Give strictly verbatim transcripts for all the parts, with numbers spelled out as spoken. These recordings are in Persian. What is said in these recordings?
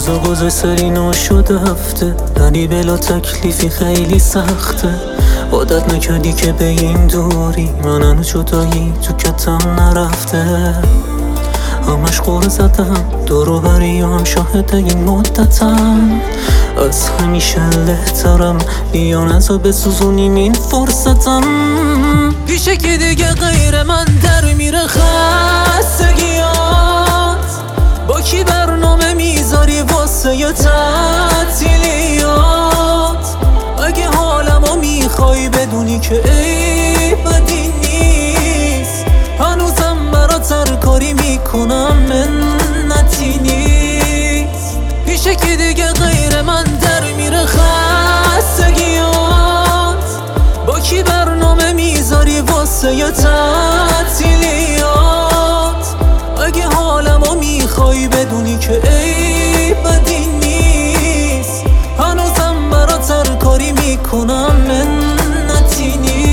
روزا گذاشت نو شده هفته، ولی بلا تکلیفی خیلی سخته. عادت نکردی که به این دوری منو جدایی تو کتم نرفته. همش قور زدم دورو بری هم شاهد این مدتم. از همیشه لهترم بیا نزا بسوزونیم این فرصتم. پیشه که دیگه غیر من در میره خستگیات. با کی برنامه میذاری واسه ی تعطیلیات؟ اگه حالمو میخوای بدونی که ای بدی نیست، هنوزم برات هر کاری میکنم منتی نیست. پیشه که دیگه غیر من در میره خستگیات. با کی برنامه میذاری واسه ی تعطیلیات؟ اگه حالمو میخوای بدونی که ای بدی نیست، هنوزم برات هر کاری میکنم منتی نیست.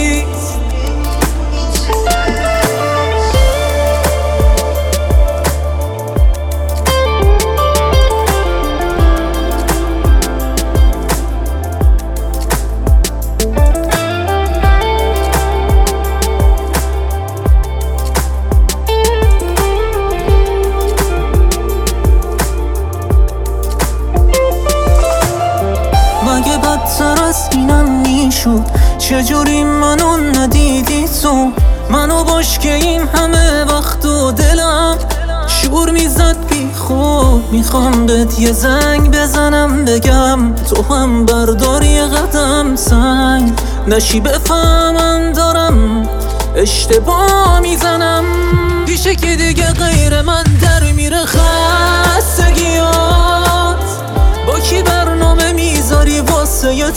مگه بدتر از اینم میشد؟ چجوری منو ندیدی تو؟ منو باش که این همه وقت و دلم شور میزد بی خود. میخوام بهت یه زنگ بزنم بگم تو هم بردار یه قدم سنگ نشی بفهمم دارم اشتباه میزنم. پیشه که دیگه غیر من در میره خستگیات. با کی برنامه میذاری واسه ی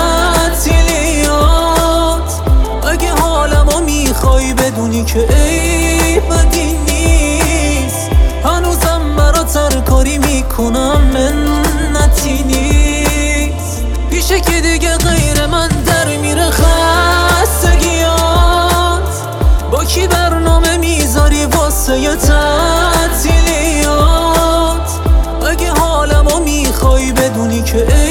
تعطیلیات؟ اگه حالمو میخوای بدونی که ای بدی نیست، هنوزم برات هر کاری میکنم منتی نیست. پیشه که دیگه غیر من در میره خستگیات. با کی برنامه میذاری واسه ی تعطیلیات؟ اگه حالمو میخوای بدونی که